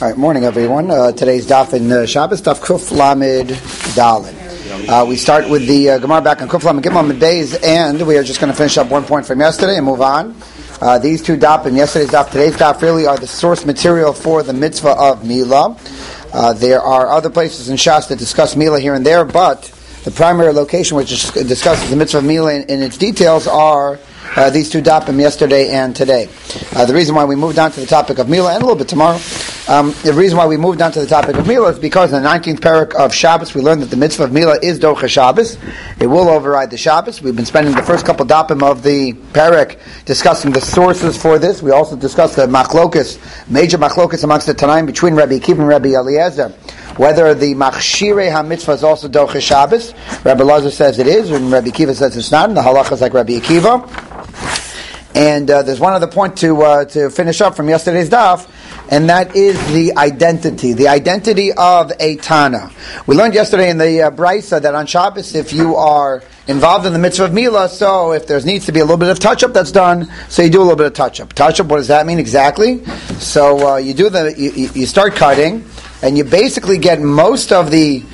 All right, morning everyone. Today's daf in Shabbos, daf Kuf Lamed Daled. We start with the Gemara back on Kuf Lamed Gimel Beis, and we are just going to finish up 1 point from yesterday and move on. These two daf and yesterday's daf, today's daf really are the source material for the mitzvah of Milah. There are other places in Shas that discuss Milah here and there, but the primary location which discusses the mitzvah of Milah in its details are these two dapim yesterday and today. The reason why we moved on to the topic of Milah, and a little bit tomorrow, the reason why we moved on to the topic of Milah is because in the 19th parak of Shabbos we learned that the mitzvah of Milah is Docha Shabbos. It will override the Shabbos. We've been spending the first couple dapim of the parak discussing the sources for this. We also discussed the major machlokus amongst the Tanaim between Rabbi Akiva and Rabbi Eliezer, whether the Machshirei HaMitzvah is also Docha Shabbos. Rabbi Eliezer says it is, and Rabbi Akiva says it's not, and the halacha is like Rabbi Akiva. And there's one other point to finish up from yesterday's daf, and that is the identity of a Tana. We learned yesterday in the Brisa that on Shabbos, if you are involved in the mitzvah of Milah, so if there needs to be a little bit of touch-up, that's done, so you do a little bit of touch-up. Touch-up, what does that mean exactly? So you start cutting, and you basically get most of the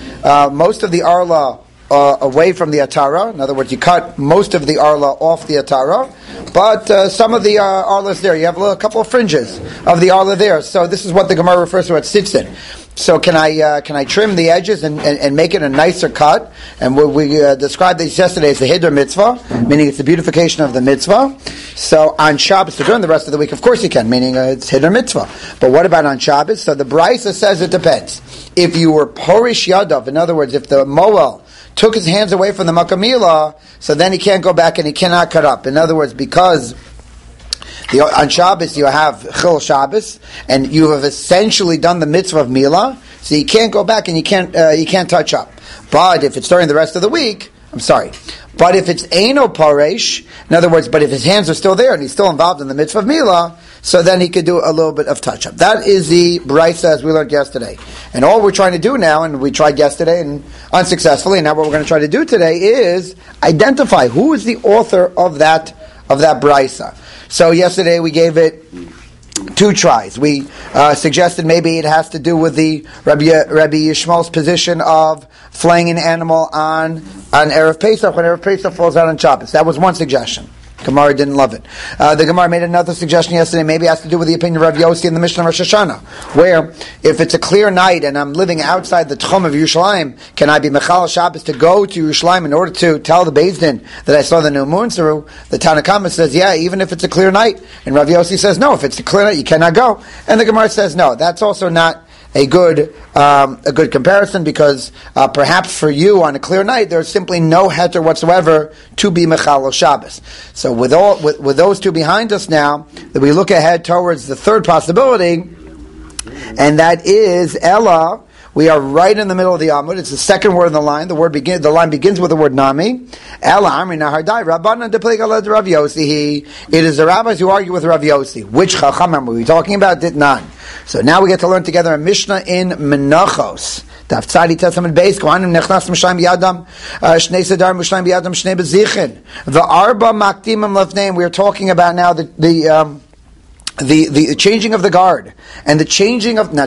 arla away from the atara. In other words, you cut most of the arla off the atara, but some of the arla is there. You have a couple of fringes of the arla there. So this is what the Gemara refers to as tzitzit. So can I trim the edges and make it a nicer cut? And we described this yesterday as the Hiddur mitzvah, meaning it's the beautification of the mitzvah. So on Shabbos, so during the rest of the week, of course you can, meaning it's Hiddur mitzvah. But what about on Shabbos? So the Brisa says it depends. If you were porish yadav, in other words, if the moel took his hands away from the Makamila, so then he can't go back and he cannot cut up. In other words, because on Shabbos you have Chil Shabbos, and you have essentially done the mitzvah of Milah, so you can't go back and you can't touch up. But if it's during the rest of the week, but if it's Eino Paresh, in other words, but if his hands are still there and he's still involved in the mitzvah of Milah, so then he could do a little bit of touch-up. That is the Brisa as we learned yesterday. And all we're trying to do now, and we tried yesterday and unsuccessfully, and now what we're going to try to do today is identify who is the author of that Brisa. So yesterday we gave it 2 tries. We suggested maybe it has to do with the Rabbi Yishmael's position of flaying an animal on Erev Pesach when Erev Pesach falls out on Shabbos. That was one suggestion. Gemara didn't love it. The Gemara made another suggestion yesterday. Maybe it has to do with the opinion of Rav Yossi in the Mishnah Rosh Hashanah, where if it's a clear night and I'm living outside the Tchum of Yerushalayim, can I be Mechal Shabbos to go to Yerushalayim in order to tell the Beis Din that I saw the new moon? So the Tanna Kama says, yeah, even if it's a clear night. And Rav Yossi says, no, if it's a clear night, you cannot go. And the Gemara says, no, that's also not a good comparison, because perhaps for you on a clear night there's simply no heter whatsoever to be mechal Shabbos. So with those two behind us now, that we look ahead towards the third possibility, and that is Ella. We are right in the middle of the Amud. It's the second word in the line. The line begins with the word Nami. Ella Amri Nahardai Rabbanan Depleg Alad Rav Yossi. It is the rabbis who argue with Rav Yossi. Which Chacham were we talking about? Did none. So now we get to learn together a Mishnah in Menachos. Daf Tzadi Tetzamid Beis Kohanim Nechnas Mishayim Biyadam Shnei Sedar Mishayim Biyadam Shnei Bezichin. The Arba Makdimim Lefneim. We are talking about now the changing of the guard, and the changing of the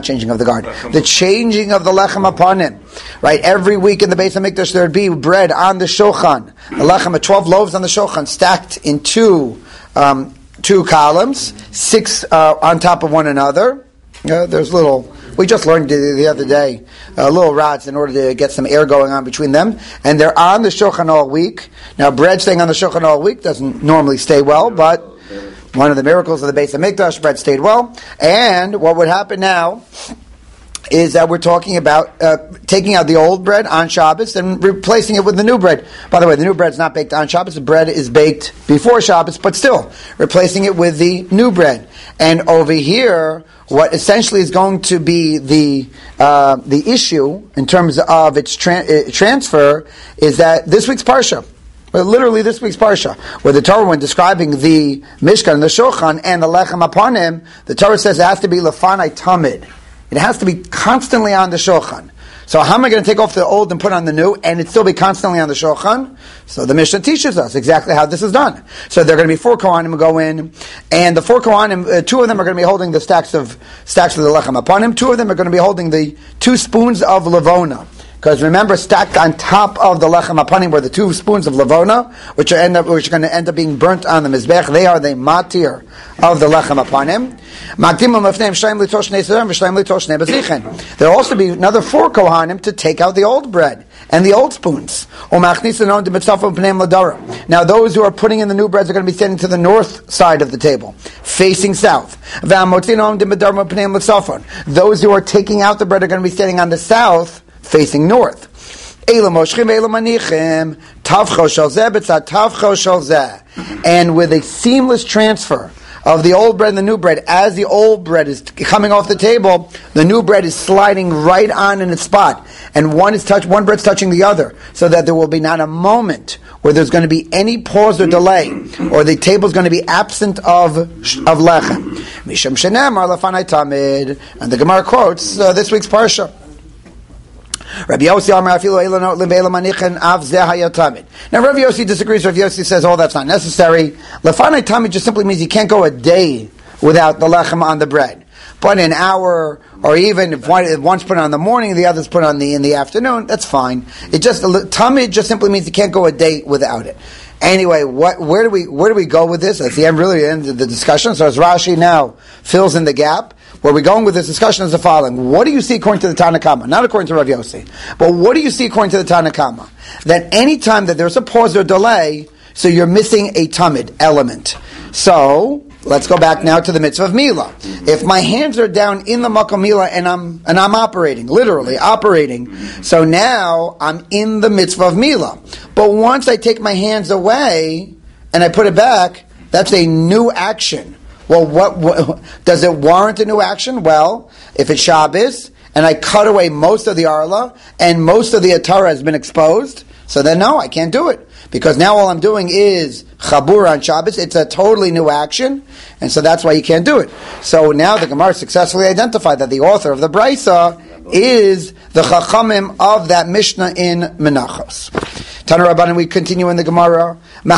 lechem upon him. Right, every week in the Beis Hamikdash there would be bread on the shulchan, the lechem, 12 loaves on the shulchan, stacked in two columns, 6 on top of one another. There's we just learned the other day, little rods in order to get some air going on between them, and they're on the shulchan all week. Now, bread staying on the shulchan all week doesn't normally stay well, but one of the miracles of the Beis Hamikdash, bread stayed well. And what would happen now is that we're talking about taking out the old bread on Shabbos and replacing it with the new bread. By the way, the new bread's not baked on Shabbos. The bread is baked before Shabbos, but still replacing it with the new bread. And over here, what essentially is going to be the issue in terms of its transfer is that this week's Parsha. Well, literally this week's Parsha, where the Torah, when describing the Mishkan, the Shulchan, and the Lechem upon him, the Torah says it has to be Lefanai Tamid. It has to be constantly on the Shulchan. So how am I going to take off the old and put on the new, and it still be constantly on the shulchan? So the Mishnah teaches us exactly how this is done. So there are going to be 4 Kohanim who go in, and the 4 Kohanim, 2 of them are going to be holding the stacks of the lechem upon him. 2 of them are going to be holding the 2 spoons of levona. Because remember, stacked on top of the lechem apanim were the 2 spoons of levona, which are going to end up being burnt on the mizbech. They are the matir of the lechem apanim. There will also be another 4 kohanim to take out the old bread and the old spoons. Now those who are putting in the new breads are going to be standing to the north side of the table, facing south. Those who are taking out the bread are going to be standing on the south, facing north. And with a seamless transfer of the old bread and the new bread, as the old bread is coming off the table, the new bread is sliding right on in its spot, and one bread's touching the other, so that there will be not a moment where there's going to be any pause or delay, or the table is going to be absent of lechem. Misham shenemar lefanai tamid, and the Gemara quotes this week's parsha. Rabbi Yossi Now Rabbi Yossi disagrees. Rabbi Yossi says, that's not necessary. Lefanai tamid just simply means you can't go a day without the lechem on the bread. But an hour, or even if one's put on in the morning, the other's put on in the afternoon, that's fine. Tamid just simply means you can't go a day without it. Anyway, where do we go with this? That's the end of the discussion. So as Rashi now fills in the gap, where we're going with this discussion is the following. What do you see according to the Tanna Kama? Not according to Rav Yossi. But what do you see according to the Tanna Kama? That any time that there's a pause or delay, so you're missing a tamid element. So let's go back now to the mitzvah of Mila. If my hands are down in the makom Mila and I'm operating, literally operating, so now I'm in the mitzvah of Mila. But once I take my hands away and I put it back, that's a new action. Well, what does it warrant a new action? Well, if it's Shabbos and I cut away most of the arla and most of the atara has been exposed, so then no, I can't do it. Because now all I'm doing is chabur on Shabbos. It's a totally new action, and so that's why you can't do it. So now the Gemara successfully identified that the author of the Brisa is the Chachamim of that Mishnah in Menachos. Tana Rabbanan, we continue in the Gemara.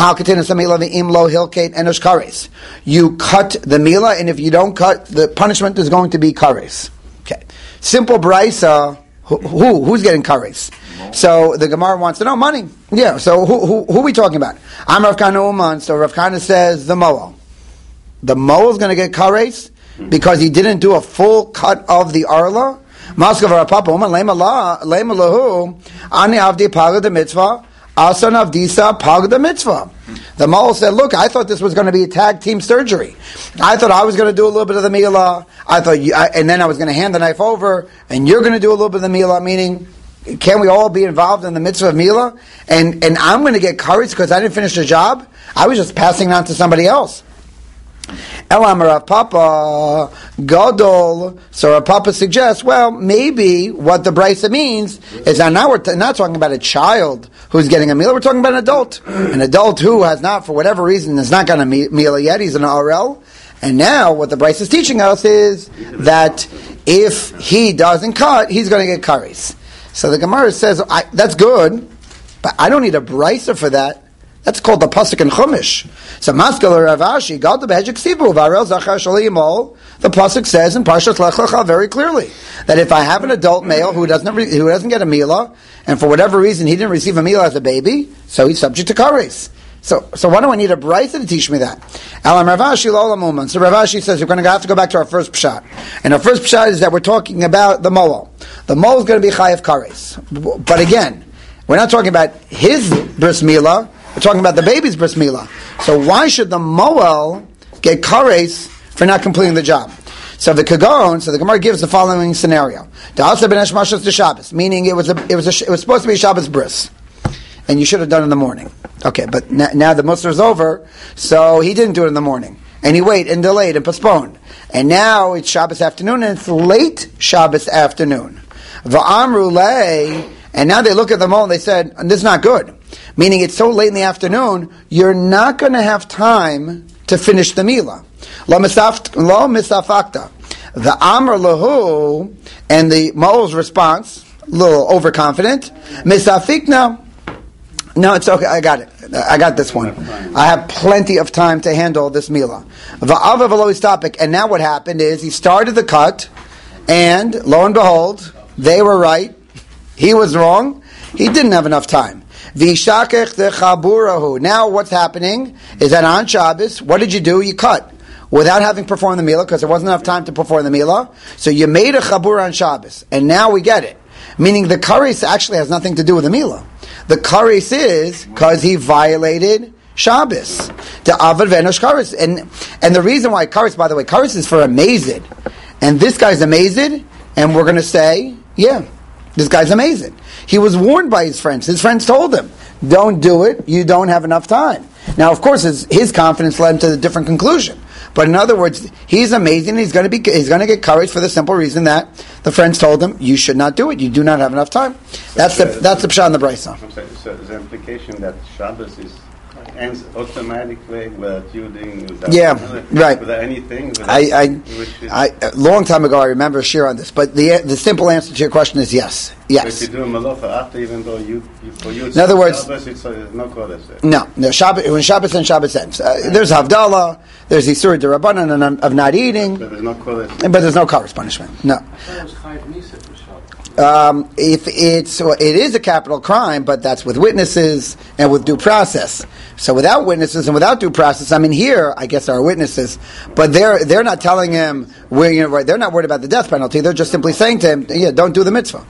You cut the Mila, and if you don't cut, the punishment is going to be kares. Okay. Simple Brisa, who's getting kares? So the Gemara wants to know money. Yeah, so who are we talking about? I'm Rav Kana Uman, so Rav Kana says the Moel. The Moel is going to get kares because he didn't do a full cut of the arla. Maskav Rav Papa Uman, lema lahu, ani avdi paga the mitzvah, asan avdisa paga the mitzvah. The Moel said, look, I thought this was going to be a tag team surgery. I thought I was going to do a little bit of the Mila, and then I was going to hand the knife over, and you're going to do a little bit of the Mila, meaning, can we all be involved in the mitzvah of Mila? And I'm going to get courage because I didn't finish the job? I was just passing it on to somebody else. Elam Rav Papa Gadol. So Rav Papa suggests, well, maybe what the Brisa means is that now we're not talking about a child who's getting a Mila, we're talking about an adult who has not, for whatever reason, is not gotten a Mila yet, he's an RL. And now what the Brisa is teaching us is that if he doesn't cut, he's going to get kares. So the Gemara says, that's good, but I don't need a brisa for that. That's called the pasuk in Chumash. So Maskal Rav Ashi, God the Behejik Sibu, Varel Zachar Shalimol, the pasuk says in Parshas Lech Lecha very clearly that if I have an adult male who doesn't get a Mila, and for whatever reason he didn't receive a Mila as a baby, so he's subject to kares. So why do I need a brisa to teach me that? Alam Rav Ashi Lola Muman. So Rav Ashi says we're going to have to go back to our first pshat. And our first pshat is that we're talking about the Moel. The Moel is going to be chayav kares. But again, we're not talking about his bris milah, we're talking about the baby's bris milah. So why should the Moel get kares for not completing the job? So the Gemara gives the following scenario. Meaning it was supposed to be Shabbos bris. And you should have done it in the morning. Okay, but now the Musar is over, so he didn't do it in the morning. And he waited and delayed and postponed. And now it's Shabbos afternoon, and it's late Shabbos afternoon. V'amru lei, and now they look at the Moel and they said, this is not good. Meaning it's so late in the afternoon, you're not going to have time to finish the Mila. Lo misafakta. The Amr lahu, and the Moel's response, little overconfident. Misafik, no, it's okay. I got it. I got this one. I have plenty of time to handle this mila. Va'ava v'lo topic. And now what happened is he started the cut, and lo and behold, they were right. He was wrong. He didn't have enough time. V'shakech dechaburahu. Now what's happening is that on Shabbos, what did you do? You cut without having performed the mila because there wasn't enough time to perform the mila. So you made a chabur on Shabbos, and now we get it. Meaning the kares actually has nothing to do with the mila. The kares is because he violated Shabbos. The avad v'enosh kares. And the reason why kares, by the way, kares is for a mazid. And this guy's a mazid, and we're going to say, yeah, this guy's amazing. He was warned by his friends. His friends told him, don't do it, you don't have enough time. Now, of course, his confidence led him to a different conclusion. But in other words, he's amazing. He's going to get courage for the simple reason that the friends told him, you should not do it. You do not have enough time. That's the pshat in the brisa. So the implication that Shabbos ends automatically without you doing without anything. A long time ago, I remember a shir on this, but the simple answer to your question is yes. Yes. So if you do a malacha after, even though for you, in other words, Shabbos, it's no kodesh. No. Shabbos, when Shabbos ends, Shabbos ends. There's Havdalah, there's Isur D'Rabbanan of not eating, but there's no kodesh. But there's no kares punishment. No. It is a capital crime, but that's with witnesses and with due process. So without witnesses and without due process, I mean, here I guess there are witnesses, but they're not telling him they're not worried about the death penalty. They're just simply saying to him, "Yeah, don't do the mitzvah."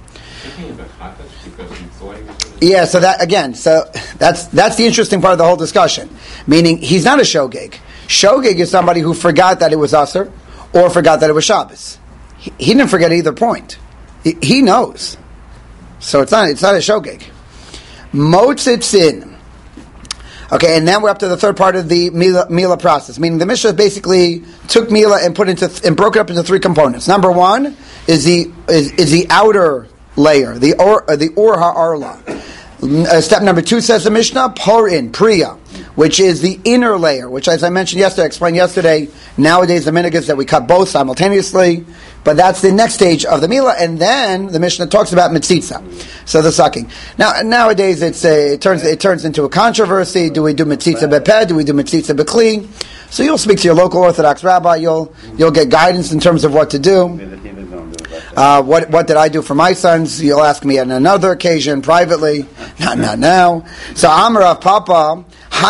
Yeah, so that's the interesting part of the whole discussion. Meaning, he's not a shogeg. Shogeg is somebody who forgot that it was Asr or forgot that it was Shabbos. He didn't forget either point. He knows. So it's not a shogeg. Motzitzin. Okay, and then we're up to the third part of the Mila process. Meaning the Mishnah basically took Mila and broke it up into three components. Number one is the outer layer, the Or Ha'arla. Step number two, says the Mishnah, Porin, Priya, which is the inner layer, which, as I mentioned yesterday, I explained yesterday, nowadays the minhag is that we cut both simultaneously, but that's the next stage of the Mila, and then the Mishnah talks about Mitzitza, so the sucking. Now, nowadays it turns into a controversy. Do we do Mitzitza Beped? Do we do Mitzitza Bekli? So you'll speak to your local Orthodox rabbi, you'll get guidance in terms of what to do. What did I do for my sons? You'll ask me on another occasion, privately. Not now. So Amarav Papa,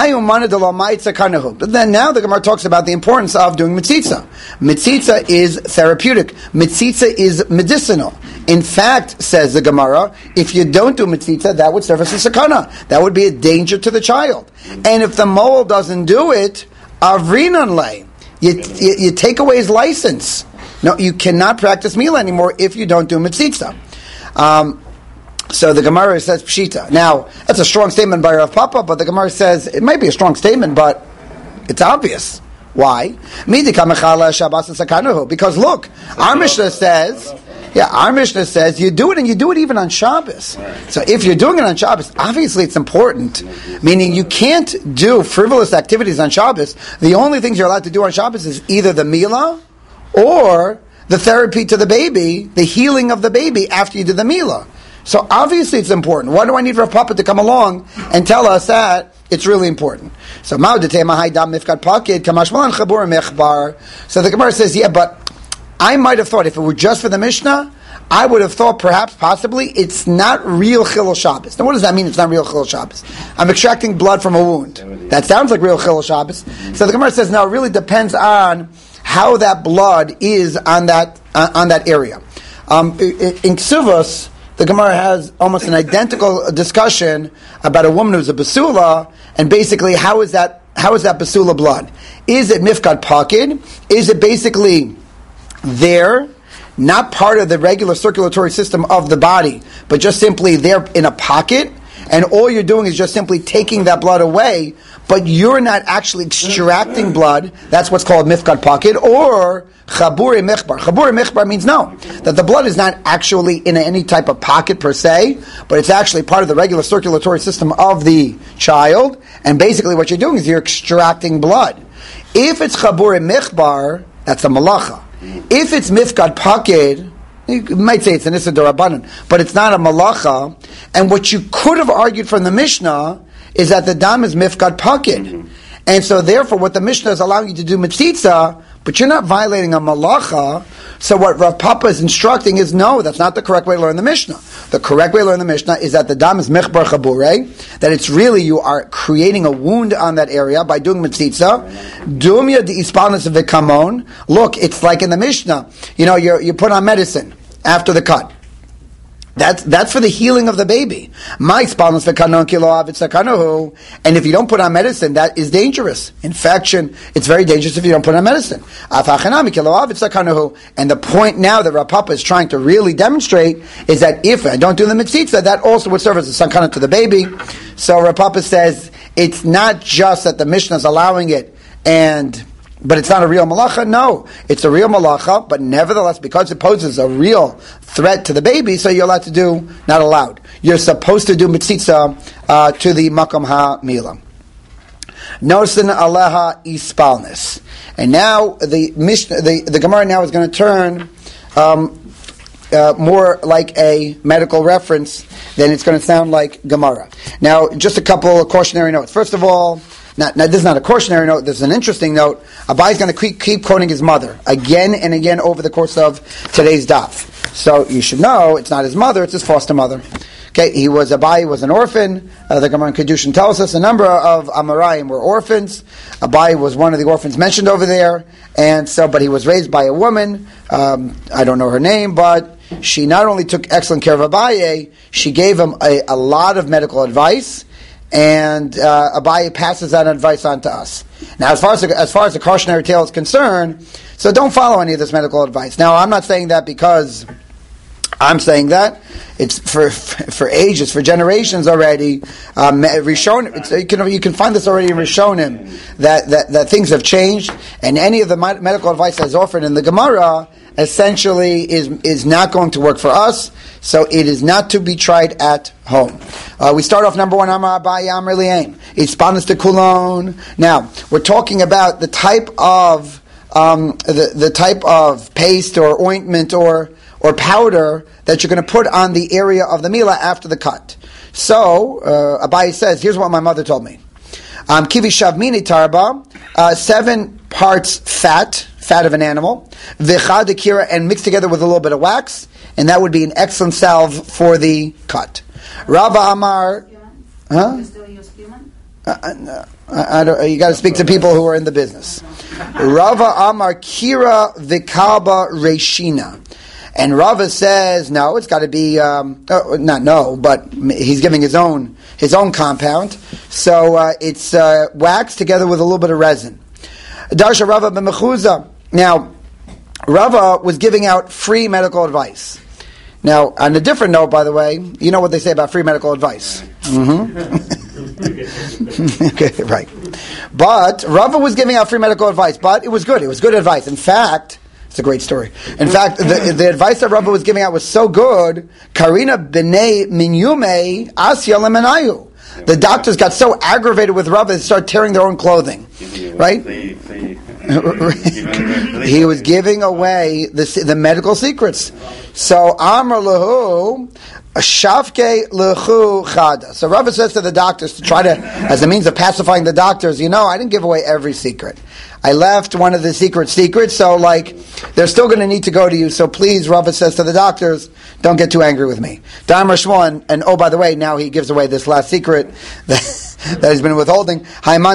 but then now the Gemara talks about the importance of doing mitzitza. Mitzitza is therapeutic. Mitzitza is medicinal. In fact, says the Gemara, if you don't do mitzitza, that would serve as a sakana. That would be a danger to the child. And if the mole doesn't do it, avrinan lay, you take away his license. No, you cannot practice Mila anymore if you don't do mitzitza. So the Gemara says Pshita. Now, that's a strong statement by Rav Papa, but the Gemara says it might be a strong statement, but it's obvious. Why? Because look, our Mishnah says you do it, and you do it even on Shabbos. So if you're doing it on Shabbos, obviously it's important. Meaning you can't do frivolous activities on Shabbos. The only things you're allowed to do on Shabbos is either the Mila or the therapy to the baby, the healing of the baby after you do the Mila. So obviously it's important. Why do I need Rav Papa to come along and tell us that it's really important? So so the Gemara says, yeah, but I might have thought if it were just for the Mishnah, I would have thought perhaps, possibly, it's not real Chilul Shabbos. Now what does that mean, it's not real Chilul Shabbos? I'm extracting blood from a wound. That sounds like real Chilul Shabbos. So the Gemara says, no, it really depends on how that blood is on that area. In Ksuvos, the Gemara has almost an identical discussion about a woman who's a basula, and basically how is that basula blood? Is it mifkad pakid? Is it basically there, not part of the regular circulatory system of the body, but just simply there in a pocket, and all you're doing is just simply taking that blood away, but you're not actually extracting blood? That's what's called mifkad pakid, or chaburi mechbar. Chaburi mechbar means no, that the blood is not actually in any type of pocket per se, but it's actually part of the regular circulatory system of the child, and basically what you're doing is you're extracting blood. If it's chaburi mechbar, that's a malacha. If it's mifkad pakid, You might say it's an Issa D'Rabbanan, but it's not a Malacha. And what you could have argued from the Mishnah is that the dam is Mifkad Pakid. And so therefore what the Mishnah is allowing you to do Mitzitza, but you're not violating a Malacha. So what Rav Papa is instructing is, no, that's not the correct way to learn the Mishnah. The correct way to learn the Mishnah is that the dam is Mechbar Chabure, that it's really, you are creating a wound on that area by doing Mitzitza. Dumya de Ispanis V'Kamon. Look, it's like in the Mishnah, you put on medicine after the cut. That's for the healing of the baby. And if you don't put on medicine, that is dangerous. Infection, it's very dangerous if you don't put on medicine. And the point now that Rav Papa is trying to really demonstrate is that if I don't do the mitzitza, that also would serve as a sakana to the baby. So Rav Papa says it's not just that the Mishnah is allowing it but it's not a real malacha. No, it's a real malacha, but nevertheless, because it poses a real threat to the baby, so you're allowed to do, not allowed. You're supposed to do mitzitza to the makam ha-mila. Nosin aleha ispalnis. And now the Gemara now is going to turn more like a medical reference than it's going to sound like Gemara. Now, just a couple of cautionary notes. First of all, now, this is not a cautionary note, this is an interesting note. Abai is going to keep quoting his mother again and again over the course of today's daf. So you should know, it's not his mother, it's his foster mother. Okay, Abai was an orphan. The Gemara in Kedushin tells us a number of Amoraim were orphans. Abai was one of the orphans mentioned over there, but he was raised by a woman. I don't know her name, but she not only took excellent care of Abai, she gave him a lot of medical advice. And Abaye passes that advice on to us. Now, as far as the cautionary tale is concerned, so don't follow any of this medical advice. Now, I'm not saying that because I'm saying that. It's for ages, for generations already. Rishonim, you can find this already in Rishonim that things have changed, and any of the medical advice that's offered in the Gemara essentially is not going to work for us. So it is not to be tried at home. We start off number one. Amar Abaye Amar Li'aim. It's panas de kulon. Now we're talking about the type of the type of paste or ointment or powder that you're going to put on the area of the mila after the cut. So Abaye says, here's what my mother told me. Kivi shavmini tarba, 7 parts fat of an animal, v'chad akira, and mixed together with a little bit of wax, and that would be an excellent salve for the cut. Rava Amar, huh? You got to speak to people who are in the business. Rava Amar kira v'kalba reshina. And Rava says, no, it's got to be, but he's giving his own compound. So it's wax together with a little bit of resin. Darsha Rava ben Mechuza. Now, Rava was giving out free medical advice. Now, on a different note, by the way, you know what they say about free medical advice. Mm-hmm. Okay, right. But Rava was giving out free medical advice, but it was good. It was good advice. In fact, it's a great story. In fact, the advice that Rava was giving out was so good. Karina b'nei minyume asya lemenayu. The doctors got so aggravated with Rava, they started tearing their own clothing. Right? He was giving away the medical secrets. So Amar lahu shavke lechu chada. So Rava says to the doctors, to try to, as a means of pacifying the doctors, I didn't give away every secret. I left one of the secrets, so they're still going to need to go to you, so please, Rava says to the doctors, don't get too angry with me. Damar Shmuel, and oh, by the way, now he gives away this last secret that he's been withholding.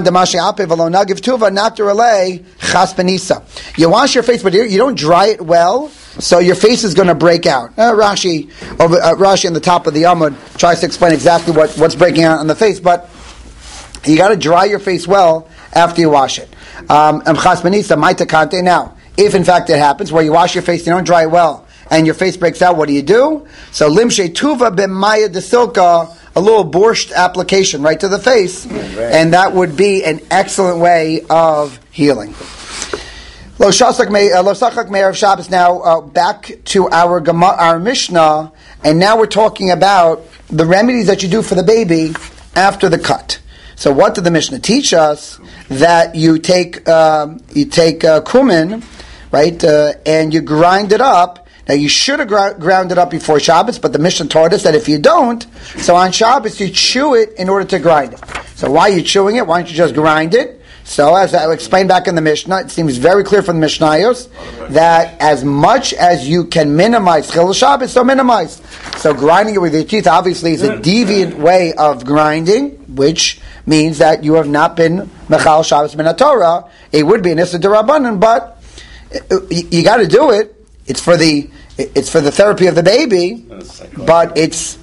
You wash your face, but you don't dry it well, so your face is going to break out. Rashi on the top of the Amud tries to explain exactly what's breaking out on the face, but you got to dry your face well after you wash it. Now, if in fact it happens where you wash your face, you don't dry it well, and your face breaks out, what do you do? So limshe tuva b'maya desilka, a little borscht application right to the face, and that would be an excellent way of healing. Lo sachak me'erev Shabbos. Now back to our Mishnah, and now we're talking about the remedies that you do for the baby after the cut. So what did the Mishnah teach us? That you take cumin, right, and you grind it up. Now you should have ground it up before Shabbos, but the Mishnah taught us that if you don't, so on Shabbos you chew it in order to grind it. So why are you chewing it? Why don't you just grind it? So as I explained back in the Mishnah, it seems very clear from the Mishnayos that as much as you can minimize Chilul Shabbos, so minimize. So grinding it with your teeth obviously is a deviant way of grinding, which means that you have not been Mechal Shabbos Min HaTorah. It would be an Issa D'Rabbanan, but you got to do it. It's for the therapy of the baby, but it's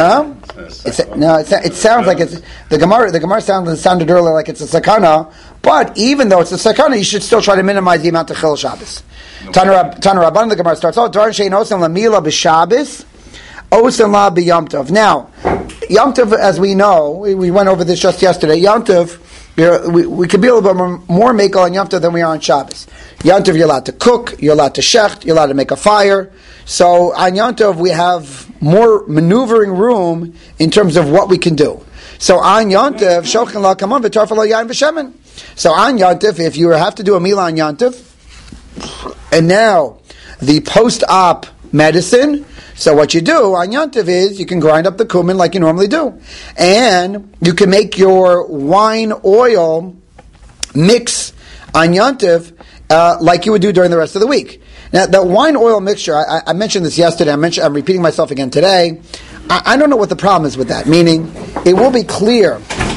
it sounds like it's the Gemara sounded earlier like it's a sakana, but even though it's a sakana, you should still try to minimize the amount of Chilul Shabbos. Tana Rabban, the Gemara starts out Daran shein osen lamila b'Shabbos, osen la b'Yom Tov. Now, Yom Tov, as we know, we went over this just yesterday. Yom Tov, we could be a little bit more mekel on Yom Tov than we are on Shabbos. Yom Tov, you're allowed to cook, you're allowed to shecht, you're allowed to make a fire. So on Yom Tov, we have more maneuvering room in terms of what we can do. So on Yom Tov, shochin la kaman v'tarfa lo yain v'shemen. So on Yom Tov, if you have to do a meal on Yom Tov, and now the post-op medicine, so what you do on Yom Tov is you can grind up the cumin like you normally do. And you can make your wine oil mix on Yom Tov like you would do during the rest of the week. Now, the wine oil mixture, I mentioned this yesterday, I'm repeating myself again today. I don't know what the problem is with that, meaning it will be clear.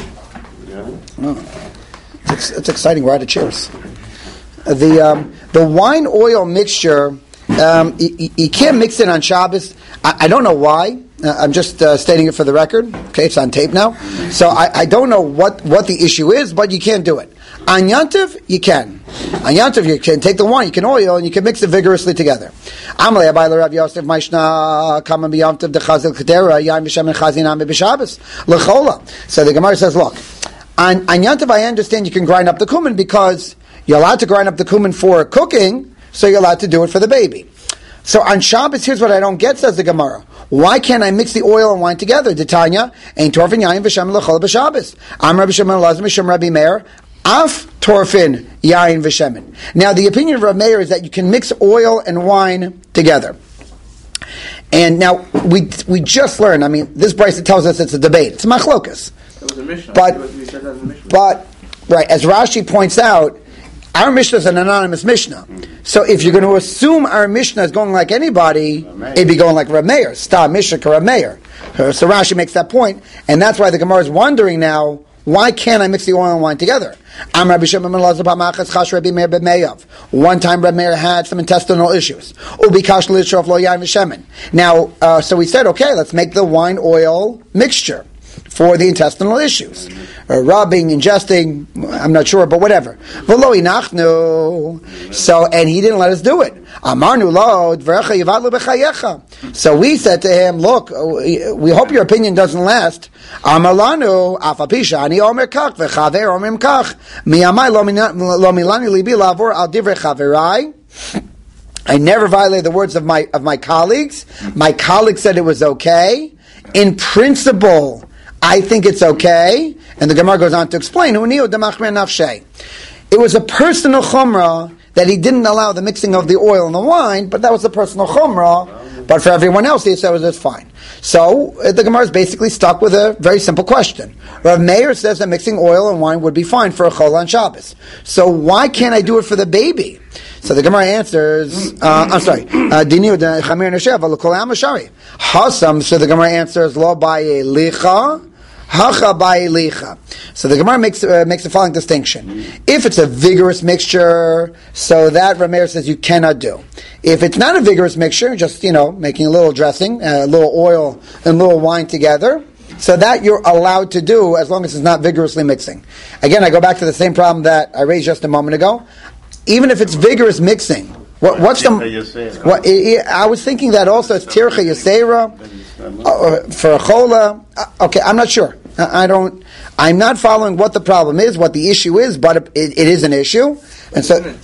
Oh, it's exciting, we're out of chairs. The wine oil mixture, you can't mix it on Shabbos. I don't know why. I'm just stating it for the record. Okay, it's on tape now. So I don't know what the issue is, but you can't do it. On Yom Tov, you can. On Yom Tov, you can take the wine, you can oil, and you can mix it vigorously together. Amalei Abayla Rav Yosef Maishna Kaman B'Yom Tov Dechazil Kedera Yain V'Shem and Chazin Ame B'Shabbos L'Chola. So the Gemara says, look, on Yom Tov, I understand you can grind up the cumin because you're allowed to grind up the cumin for cooking, so you're allowed to do it for the baby. So on Shabbos, here's what I don't get, says the Gemara. Why can't I mix the oil and wine together? D'Tanya, Ein Torfin Yain V'Shem L'Chola B'Shabbos. Am Rabbi Shimon Elazar Mishum Rabbi Meir. Af torfin yain v'shemen. Now, the opinion of Rav Meir is that you can mix oil and wine together. And now, we just learned, I mean, this Brisa tells us it's a debate. It's a machlokas. It was a Mishnah. But, right, as Rashi points out, our Mishnah is an anonymous Mishnah. So if you're going to assume our Mishnah is going like anybody, it'd be going like Rav Meir. Stam Mishnah Rav Meir. So Rashi makes that point, and that's why the Gemara is wondering now, why can't I mix the oil and wine together? One time Reb Meir had some intestinal issues. Now, so we said, okay, let's make the wine oil mixture for the intestinal issues. Rubbing, ingesting, I'm not sure, but whatever. So, and he didn't let us do it. So we said to him, look, we hope your opinion doesn't last. I never violated the words of my colleagues. My colleagues said it was okay. In principle, I think it's okay. And the Gemara goes on to explain, it was a personal chumrah that he didn't allow the mixing of the oil and the wine, but that was a personal chumrah. But for everyone else, he said it was fine. So the Gemara is basically stuck with a very simple question. Rav Meir says that mixing oil and wine would be fine for a chol on Shabbos. So why can't I do it for the baby? So the Gemara answers, Hasam, so the Gemara answers, Lo baye licha, hacha baye licha. So the Gemara makes the following distinction. If it's a vigorous mixture, so that Rav Meir says you cannot do. If it's not a vigorous mixture, just, making a little dressing, a little oil and a little wine together, so that you're allowed to do as long as it's not vigorously mixing. Again, I go back to the same problem that I raised just a moment ago. Even if it's vigorous mixing, what's the? I was thinking that also it's tircha yasera for a chola. Okay, I'm not sure. I'm not following what the problem is, what the issue is, but it is an issue. And so it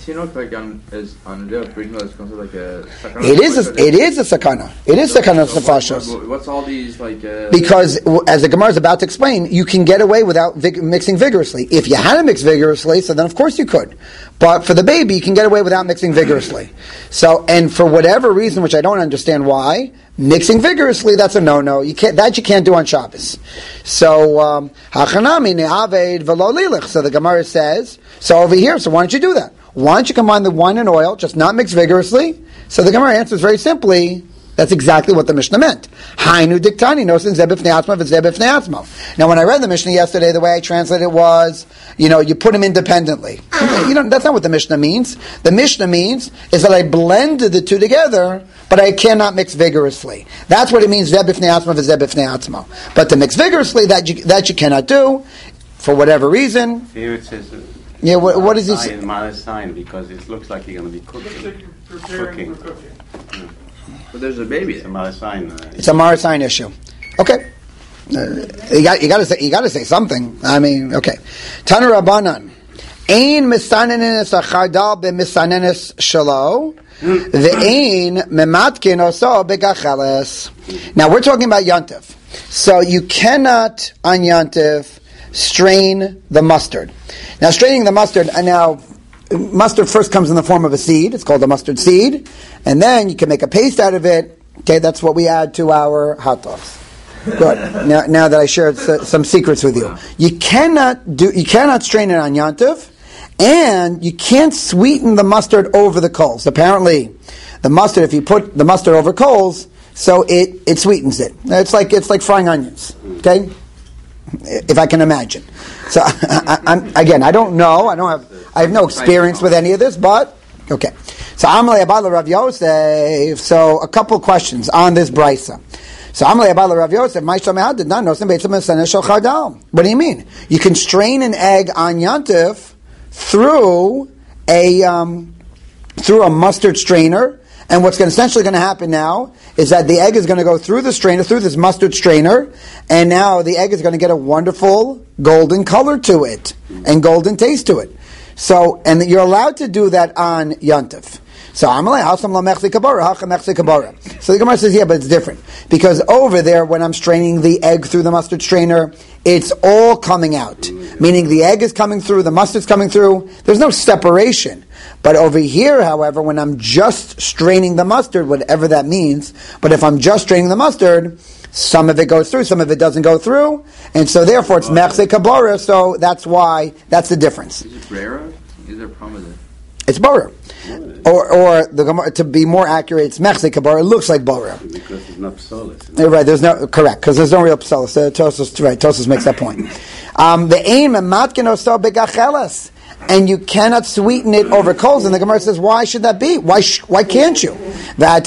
is a sakana. It is sakana nefashos. What's all these because as the Gemara is about to explain, you can get away without mixing vigorously. If you had to mix vigorously, so then of course you could. But for the baby, you can get away without mixing vigorously. So, and for whatever reason, which I don't understand why, mixing vigorously, that's a no-no. You can't do on Shabbos. So, hachanami ne'aved v'lo lilich. So the Gemara says, so over here, so why don't you do that? Why don't you combine the wine and oil, just not mix vigorously? So the Gemara answers very simply, that's exactly what the Mishnah meant. Hainu diktani nosin zeh b'fnei atzmo v'zeh b'fnei atzmo. Now, when I read the Mishnah yesterday, the way I translated it was, you put them independently. That's not what the Mishnah means. The Mishnah means is that I blended the two together, but I cannot mix vigorously. That's what it means. Zeh b'fnei atzmo v'zeh b'fnei atzmo. But to mix vigorously, that you cannot do for whatever reason. Here it says. Yeah, what is this? Sign because it looks like you're going to be cooking. But there's a baby. It's a Marasayan. It's a Marasayan issue. Okay, you got to say something. I mean, okay. Tana Rabbanan, ein misanenes achardal b'misanenes shelo, ve'ein mematkin oso begacheles. Now we're talking about Yantiv, so you cannot on Yantiv strain the mustard. Now straining the mustard, and now mustard first comes in the form of a seed. It's called a mustard seed. And then you can make a paste out of it. Okay, that's what we add to our hot dogs. Good. Now that I shared some secrets with you. You cannot strain it on Yantiv, and you can't sweeten the mustard over the coals. Apparently, the mustard, if you put the mustard over coals, so it sweetens it. It's like frying onions. Okay? If I can imagine. So I don't know. I have no experience with any of this, but okay. So Amalei Abad Rav Yosef. So a couple questions on this brisa. So Amalei Abad Rav Yosef. Ma'ishtamehad did not know some beitzim and shel chardal. What do you mean? You can strain an egg on Yantif through a mustard strainer. And what's essentially going to happen now is that the egg is going to go through the strainer, through this mustard strainer, and now the egg is going to get a wonderful golden color to it and golden taste to it. So, and you're allowed to do that on Yantif. So the Gemara says, yeah, but it's different. Because over there, when I'm straining the egg through the mustard strainer, it's all coming out. Meaning the egg is coming through, the mustard's coming through. There's no separation. But over here, however, when I'm just straining the mustard, whatever that means, but if I'm just straining the mustard, some of it goes through, some of it doesn't go through, and so therefore it's mechse kabara, so that's the difference. Is it brera? Is there a problem with it? It's bara. Or to be more accurate, it's mechse kabara. It looks like bara. Because there's no psolis. Right, correct, because there's no real psolis. Tosos makes that point. The aim of matkin oso begachelas. And you cannot sweeten it over coals. And the Gemara says, why should that be? Why can't you? We have a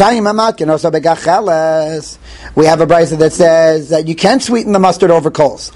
brisa that says that you can sweeten the mustard over coals.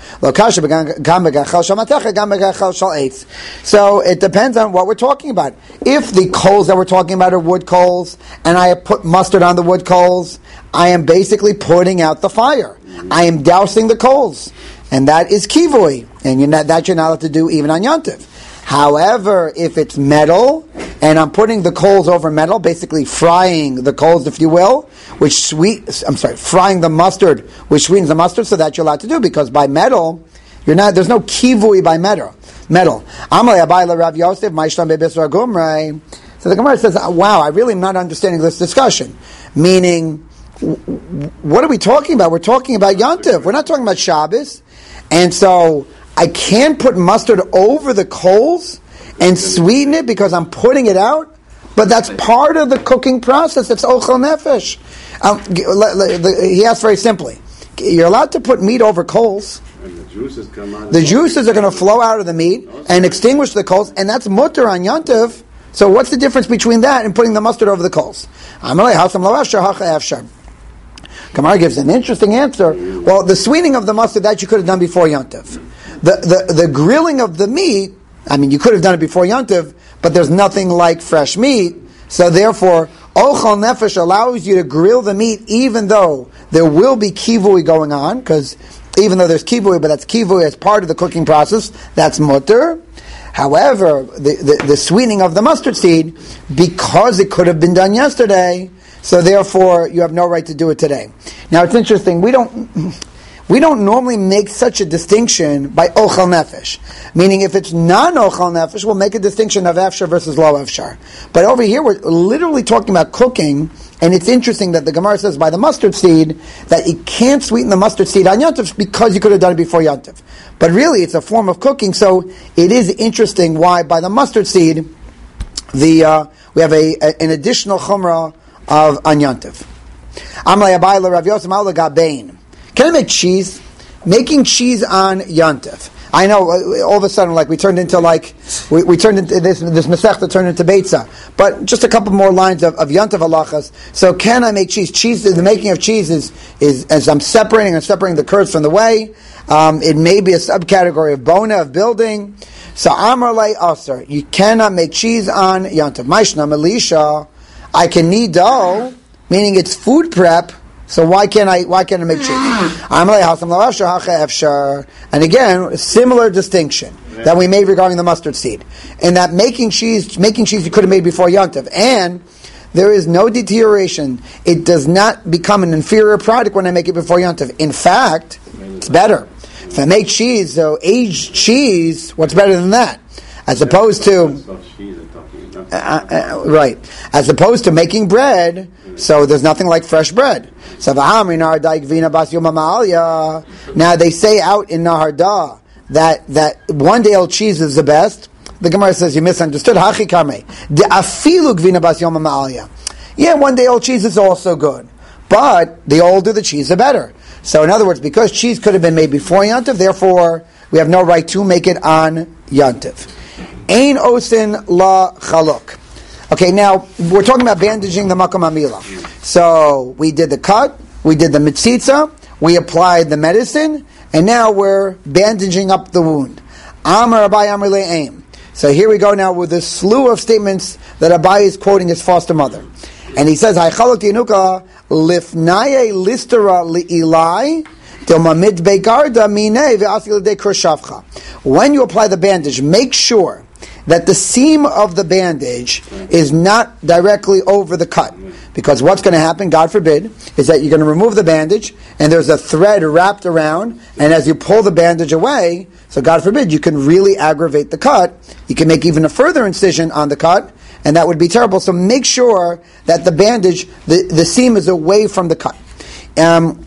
So it depends on what we're talking about. If the coals that we're talking about are wood coals, and I have put mustard on the wood coals, I am basically putting out the fire. I am dousing the coals. And that is kivui. And that you're not allowed to do even on Yantiv. However, if it's metal, and I'm putting the coals over metal, basically frying the coals, if you will, frying the mustard, which sweetens the mustard, so that you're allowed to do, because by metal, there's no kivui by metal. Amalei Abayla Rav Yosef, Ma'ishlam Bebisra Gumrei. So the Gemara says, wow, I really am not understanding this discussion. Meaning, what are we talking about? We're talking about Yantiv. We're not talking about Shabbos. And so, I can't put mustard over the coals and sweeten it because I'm putting it out, but that's part of the cooking process. It's ochel nefesh. He asked very simply, you're allowed to put meat over coals. And the juices come out. The juices are going to flow out of the meat and extinguish the coals, and that's mutter on Yantiv. So what's the difference between that and putting the mustard over the coals? Gemara gives an interesting answer. Well, the sweetening of the mustard, that you could have done before Yantiv. The grilling of the meat, you could have done it before Yantiv, but there's nothing like fresh meat. So therefore, Ochel Nefesh allows you to grill the meat even though there will be kivui going on, because even though there's kivui, but that's kivui as part of the cooking process, that's mutter. However, the sweetening of the mustard seed, because it could have been done yesterday, so therefore you have no right to do it today. Now it's interesting, we don't normally make such a distinction by ochal nefesh. Meaning if it's non-ochal nefesh, we'll make a distinction of efshar versus lo efshar. But over here we're literally talking about cooking, and it's interesting that the Gemara says by the mustard seed that you can't sweeten the mustard seed on Yontif because you could have done it before Yontif. But really it's a form of cooking, so it is interesting why by the mustard seed we have an additional chumrah of on Yontif. Amlay Abayla Rav Yosef Ma'ula Gabein. Can I make cheese? Making cheese on Yontif. I know, all of a sudden, we turned into this Masechta turned into Beitza. But just a couple more lines of Yontif halachas. So can I make cheese? The making of cheese is as I'm separating the curds from the whey. It may be a subcategory of bona, of building. So Amar Lei Aser, you cannot make cheese on Yontif. Maishna Melisha, I can knead dough, meaning it's food prep. So why can't I make cheese? And again, similar distinction that we made regarding the mustard seed. And that making cheese you could have made before Yontif. And there is no deterioration. It does not become an inferior product when I make it before Yontif. In fact, it's better. If I make cheese, so aged cheese, what's better than that? As opposed to right. As opposed to making bread, so there's nothing like fresh bread. Now they say out in Naharda that 1 day old cheese is the best. The Gemara says you misunderstood. Yeah, 1 day old cheese is also good, but the older the cheese, the better. So in other words, because cheese could have been made before Yontif, therefore we have no right to make it on Yontif. Ein osin la chaluk. Okay, now we're talking about bandaging the makom amila. So we did the cut, we did the mitzitza, we applied the medicine, and now we're bandaging up the wound. Amar Abai Amar Le'aim. So here we go now with a slew of statements that Abai is quoting his foster mother. And he says, Haychalok tinuka lifnaye listera li'ilai dilmamid begarda minei ve'asil de krushavcha. When you apply the bandage, make sure that the seam of the bandage is not directly over the cut. Because what's going to happen, God forbid, is that you're going to remove the bandage and there's a thread wrapped around, and as you pull the bandage away, so God forbid, you can really aggravate the cut. You can make even a further incision on the cut, and that would be terrible. So make sure that the bandage, the seam is away from the cut. And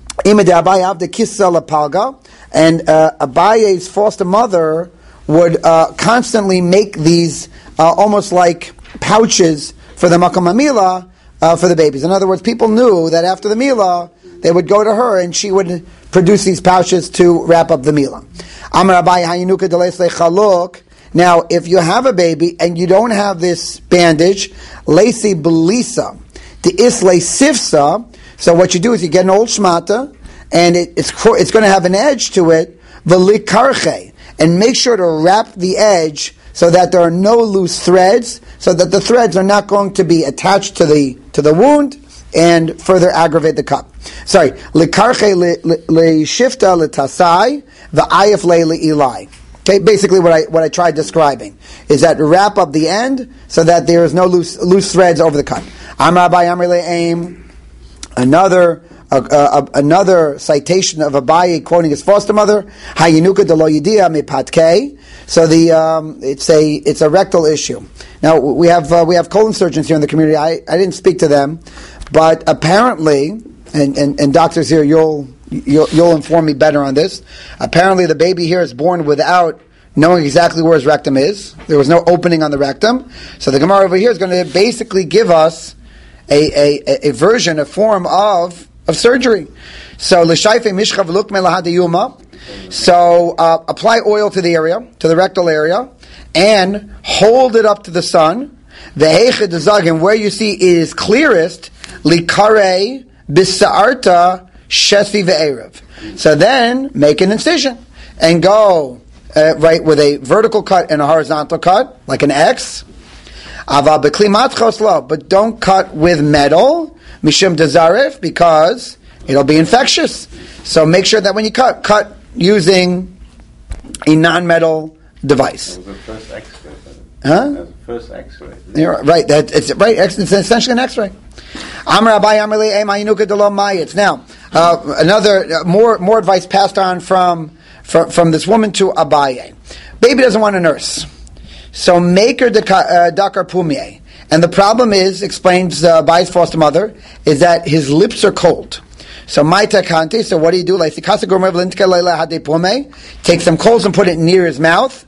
Abaye's foster mother would constantly make these almost like pouches for the makom amila for the babies. In other words, people knew that after the milah, they would go to her and she would produce these pouches to wrap up the milah. Amar Abaye hayinuka delesle chaluk. Now, if you have a baby and you don't have this bandage, lesi belisa, the isle sifsa. So what you do is you get an old shmata, and it's going to have an edge to it, v'likarche, and make sure to wrap the edge so that there are no loose threads, so that the threads are not going to be attached to the wound and further aggravate the cut. Sorry, likarche le-shifta le-tasai v'ayef le-ilai. Okay, basically what I tried describing is that wrap up the end so that there is no loose threads over the cut. Amar Abaye Amar Le'aim. Another citation of Abaye quoting his foster mother. Hayinuka de lo yidia mipatke. So it's a rectal issue. Now we have colon surgeons here in the community. I didn't speak to them, but apparently, and doctors here, you'll inform me better on this. Apparently, the baby here is born without knowing exactly where his rectum is. There was no opening on the rectum. So the Gemara over here is going to basically give us a version, a form of surgery. So l'shayfe mishcha v'luk melahadiyuma. So apply oil to the area, to the rectal area, and hold it up to the sun. Ve'heched zagim, where you see it is clearest, likare bisa'arta shesi ve'erev. So then make an incision and go right with a vertical cut and a horizontal cut, like an X. But don't cut with metal, mishum dezarif, because it'll be infectious. So make sure that when you cut using a non-metal device. That was the first X-ray. Huh? That was the first X-ray. You're right. It's right. It's essentially an X-ray. Now, another more advice passed on from this woman to Abaye. Baby doesn't want a nurse, so make her dakar pumie. And the problem is, explains Abaye's foster mother, is that his lips are cold. So maita kante. So what do you do? Like take some coals and put it near his mouth.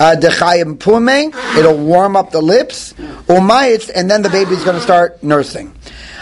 It'll warm up the lips. And then the baby's going to start nursing.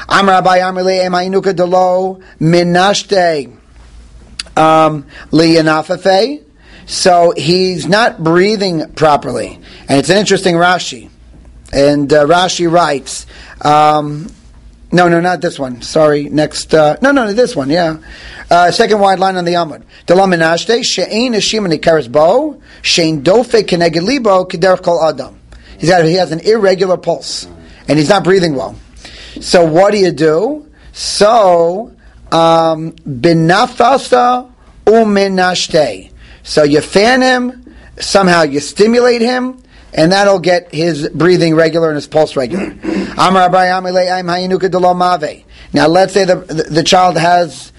So he's not breathing properly. And it's an interesting Rashi. And Rashi writes, no, not this one. Sorry, next. No, this one, yeah. Second wide line on the Amud. Dalam minashte, she'ein hashim nikaris bo, she'ein dofe keneged libo, kederach kol adam. He has an irregular pulse, and he's not breathing well. So what do? So, binafasta uminashte. So you fan him, somehow you stimulate him, and that'll get his breathing regular and his pulse regular. Now let's say the child has,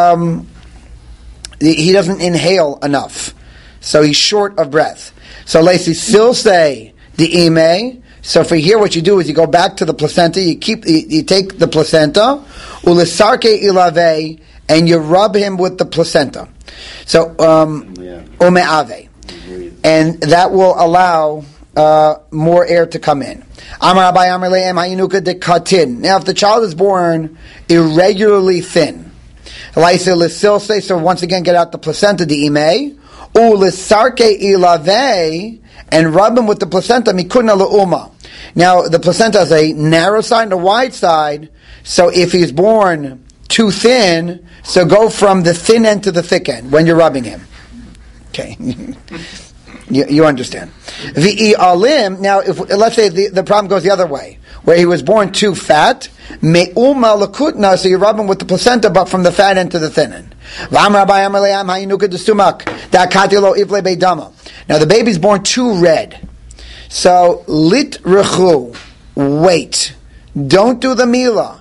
he doesn't inhale enough. So he's short of breath. So Lacey still say the ime. So for here what you do is you go back to the placenta, you take the placenta, ulisarke ilave, and you rub him with the placenta. So, umeave. And that will allow more air to come in. Now, if the child is born irregularly thin, so once again, get out the placenta, and rub him with the placenta. Now, the placenta has a narrow side and a wide side. So, if he's born too thin, so go from the thin end to the thick end when you're rubbing him. Okay. You understand. Now, let's say the problem goes the other way, where he was born too fat, so you rub him with the placenta, but from the fat end to the thin end. Now, the baby's born too red. So, lit rechu, wait. Don't do the mila.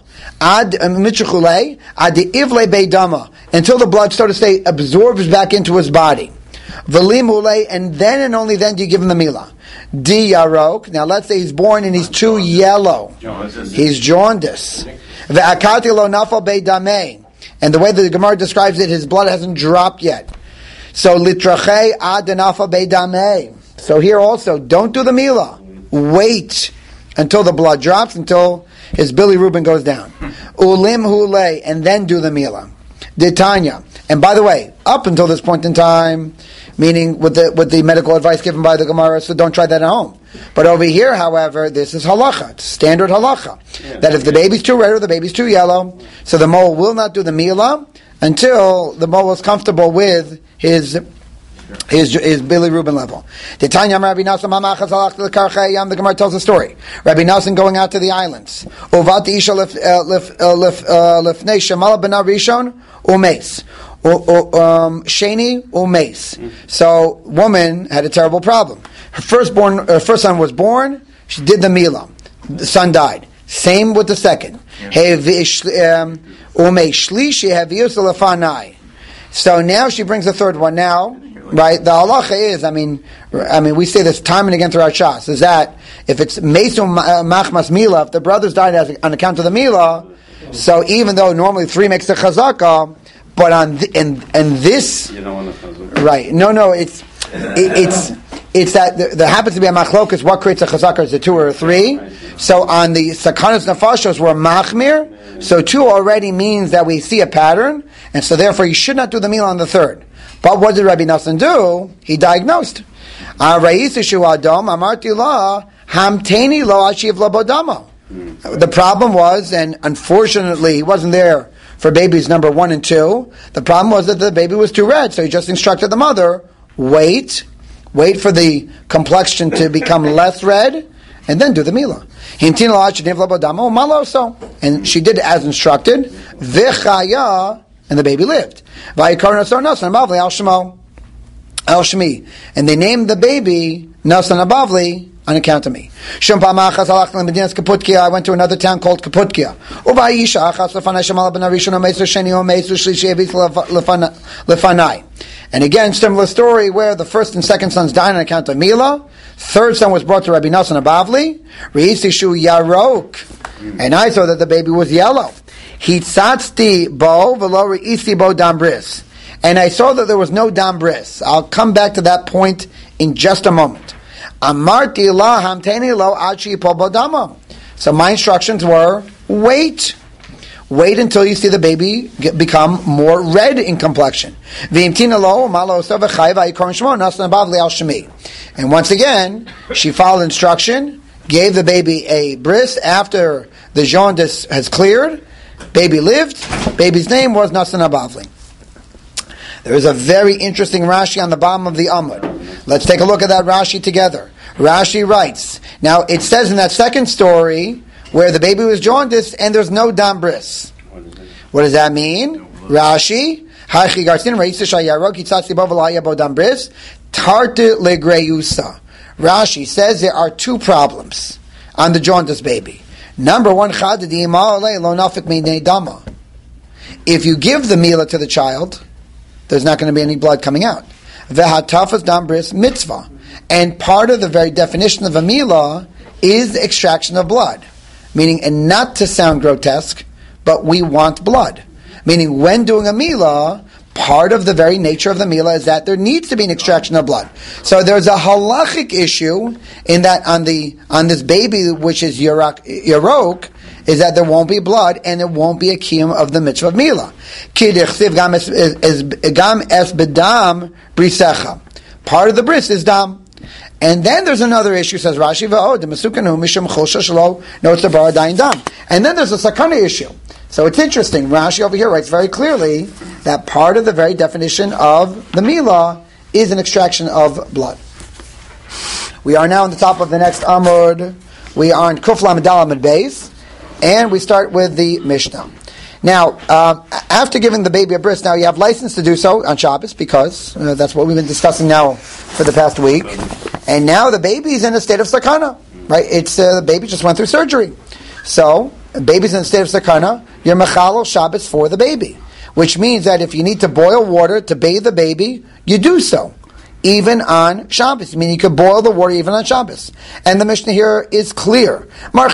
Until the blood, so to say, absorbs back into his body. And then and only then do you give him the milah. Di yarok. Now let's say he's born and he's too yellow. He's jaundice. Ve'akati lo nafal beidamei. And the way that the Gemara describes it, his blood hasn't dropped yet. So litrachei ad nafal beidamei. So here also, don't do the milah. Wait until the blood drops, until his bilirubin goes down. Ulim hulei, and then do the milah. Ditanya. And by the way, up until this point in time, meaning with the medical advice given by the Gemara, so don't try that at home. But over here, however, this is halacha, it's standard halacha, that if the baby's too red or the baby's too yellow, so the mole will not do the milah until the mole is comfortable with his bilirubin level. The Gemara tells a story. Rabbi Nassim going out to the islands. Sheni umes. So, woman had a terrible problem. Her first son was born. She did the milah. The son died. Same with the second. So now she brings the third one. Now, right? The halacha is, I mean, we say this time and again throughout Shas, is that if it's mesum machmas milah, if the brothers died on account of the milah, so even though normally 3 makes the chazakah, but and this, you don't want to chazakah. Right? No, it's that there happens to be a machlokas. What creates a chazakah? Is it 2 or 3? So on the sakanas nafashos we're machmir. So 2 already means that we see a pattern, and so therefore you should not do the milah on the third. But what did Rabbi Nassan do? He diagnosed. The problem was, and unfortunately he wasn't there for babies number 1 and 2. The problem was that the baby was too red, so he just instructed the mother, wait for the complexion to become less red, and then do the milah. And she did as instructed, and the baby lived. El Shmi. And they named the baby Nasan Abavli on account of me. I went to another town called Kaputkia. And again, similar story where the first and second sons died on account of Mila. Third son was brought to Rabbi Nasan Abavli. Reisishu Yarok. And I saw that the baby was yellow. Hitzatzti bo velo reisi bo dambris. And I saw that there was no dambris. I'll come back to that point in just a moment. Amarti la hamteni lo achi po bodama. So my instructions were, wait until you see the baby become more red in complexion. And once again, she followed instruction, gave the baby a bris after the jaundice has cleared. Baby lived. Baby's name was Nasan Abavli. There is a very interesting Rashi on the bottom of the Amud. Let's take a look at that Rashi together. Rashi writes, now it says in that second story where the baby was jaundiced and there's no dam bris. What does that mean? Rashi, Rashi says there are two problems on the jaundiced baby. Number one, if you give the mila to the child, there's not going to be any blood coming out. V'hatafas dam bris mitzvah. And part of the very definition of a mila is the extraction of blood. Meaning, and not to sound grotesque, but we want blood. Meaning, when doing a mila, part of the very nature of the mila is that there needs to be an extraction of blood. So there's a halachic issue in that on this baby, which is yarok, is that there won't be blood and it won't be a kiyum of the mitzvah of mila. Gam es bedam brisecha. Part of the bris is dam. And then there's another issue, says Rashi, and then there's a sakana issue. So it's interesting. Rashi over here writes very clearly that part of the very definition of the milah is an extraction of blood. We are now on the top of the next Amud. We are in Kuf Lamed Daled Amud Beis, and we start with the Mishnah. Now, after giving the baby a bris, now you have license to do so on Shabbos because that's what we've been discussing now for the past week. And now the baby's in a state of sakana, right? It's the baby just went through surgery, so the baby's in a state of sakana. You're mechalel Shabbos for the baby, which means that if you need to boil water to bathe the baby, you do so. Even on Shabbos. I mean, you could boil the water even on Shabbos. And the Mishnah here is clear.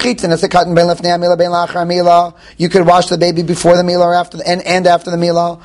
You could wash the baby before the meal or after and after the meal.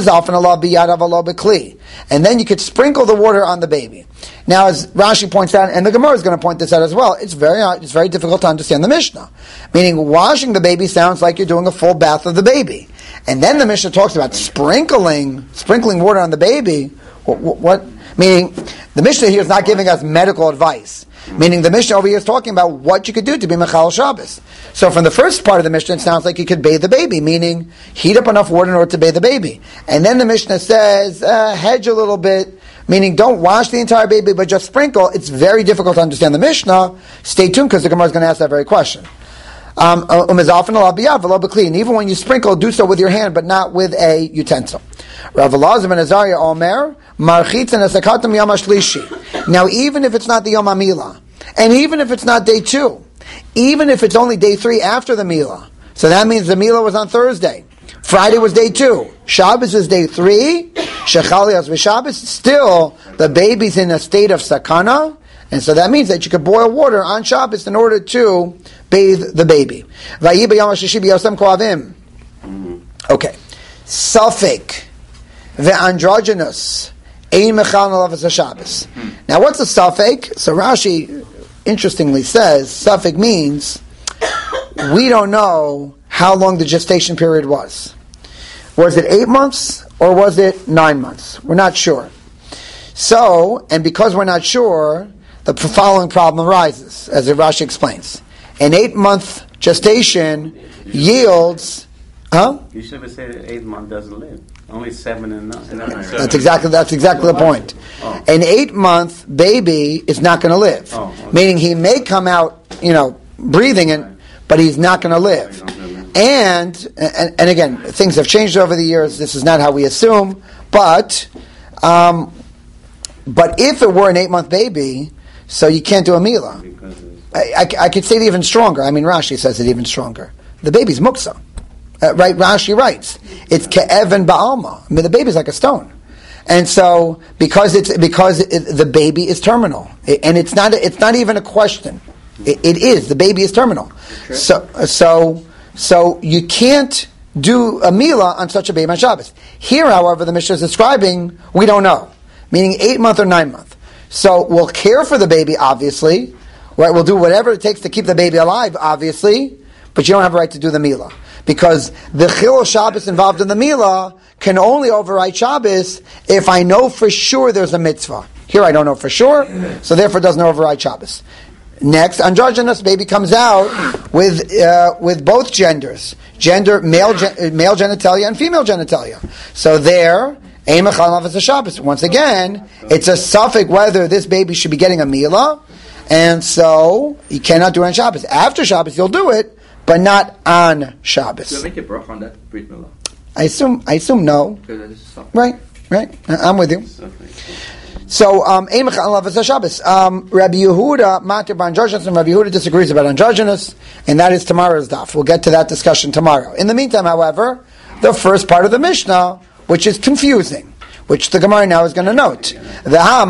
And then you could sprinkle the water on the baby. Now, as Rashi points out, and the Gemara is going to point this out as well, it's very difficult to understand the Mishnah. Meaning, washing the baby sounds like you're doing a full bath of the baby. And then the Mishnah talks about sprinkling water on the baby. What? Meaning, the Mishnah here is not giving us medical advice. Meaning, the Mishnah over here is talking about what you could do to be Mechal Shabbos. So from the first part of the Mishnah, it sounds like you could bathe the baby, meaning heat up enough water in order to bathe the baby. And then the Mishnah says, hedge a little bit, meaning don't wash the entire baby, but just sprinkle. It's very difficult to understand the Mishnah. Stay tuned, because the Gemara is going to ask that very question. And even when you sprinkle, do so with your hand, but not with a utensil. Rav Elazar ben Azariah Omer, Marchitzan esakatam yom hashlishi. Now, even if it's not the Yom HaMilah, and even if it's not day 2, even if it's only day 3 after the Milah, so that means the Milah was on Thursday, Friday was day 2, Shabbos is day 3, Shechalias v'Shabbos, still the baby's in a state of sakana, and so that means that you could boil water on Shabbos in order to bathe the baby. Okay. Safek ve'androgynous ein mechal nalav Shabbos. Now, what's a safek? So Rashi interestingly says safek means we don't know how long the gestation period was. Was it 8 months or was it 9 months? We're not sure. So, and because we're not sure, the following problem arises, as Rashi explains. An 8-month gestation yields... Huh? You should have said 8 months doesn't live. Only 7 and 9. That's exactly the point. Oh. An 8-month baby is not going to live. Oh, okay. Meaning he may come out, breathing, but he's not going to live. And again, things have changed over the years. This is not how we assume, but But if it were an 8-month baby, so you can't do a milah. I could say it even stronger. I mean, Rashi says it even stronger. The baby's muksa. Right? Rashi writes, it's ke'evan ba'alma. I mean, the baby's like a stone. And so, because the baby is terminal. And it's not even a question. It is. The baby is terminal. So you can't do a milah on such a baby on Shabbos. Here, however, the Mishnah is describing, we don't know. Meaning 8-month or 9-month. So we'll care for the baby, obviously. Right? We'll do whatever it takes to keep the baby alive, obviously. But you don't have a right to do the milah. Because the chilul Shabbos involved in the milah can only override Shabbos if I know for sure there's a mitzvah. Here I don't know for sure, so therefore it doesn't override Shabbos. Next, androgynous baby comes out with both genders, male genitalia and female genitalia. So there, ein mechal nafas Shabbos. Once again, it's a suffix whether this baby should be getting a milah, and so you cannot do it on Shabbos. After Shabbos, you'll do it, but not on Shabbos. Do I make a bracha on that brit milah? I assume no. Right. I'm with you. So, Rabbi Yehuda, Matir Androgynous, and Rabbi Yehuda disagrees about androgynous, and that is tomorrow's daf. We'll get to that discussion tomorrow. In the meantime, however, the first part of the Mishnah, which is confusing, which the Gemara now is going to note. Now,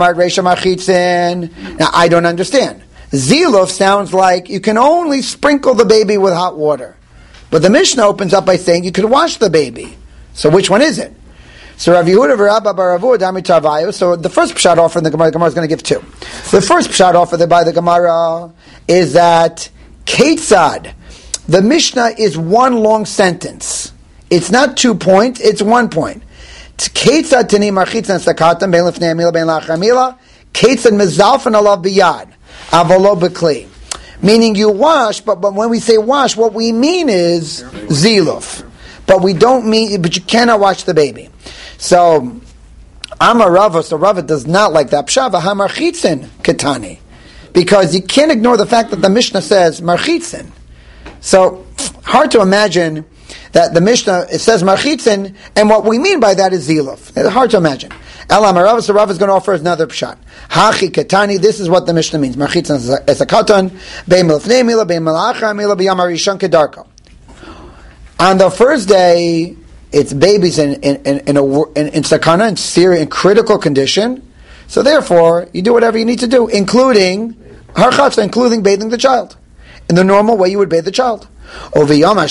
I don't understand. Ziluf sounds like you can only sprinkle the baby with hot water. But the Mishnah opens up by saying you could wash the baby. So which one is it? So Rav Yehuda v'Rabba bar Avuha Dami Tarvayu. So the first pshat offer in the Gemara is going to give two. The first pshat offer by the Gemara is that Ketzad, the Mishnah is one long sentence. It's not 2 points, it's 1 point. Ketzad tani marchitzan sakatam ben lefnei amila ben lachar amila Ketzad mezalfan alav biyad avalo b'kli. Meaning you wash, but when we say wash, what we mean is ziluf. But we don't mean, but you cannot wash the baby. So, Amar Rava, so Rava does not like that. Pshava hamarchitzin ketani. Because you can't ignore the fact that the Mishnah says marchitzin. So, hard to imagine that the Mishnah, it says marchitzin, and what we mean by that is ziluf. It's hard to imagine. Elam Rava, so Rava is going to offer another pshat. Hachi ketani, this is what the Mishnah means. Marchitzin is a katan, bein milfnei mila, bein milachar mila, b'yam harishon kedarko. On the first day, it's babies in sakana, in serious, in critical condition. So therefore, you do whatever you need to do, including harchatza, including bathing the child, in the normal way you would bathe the child. But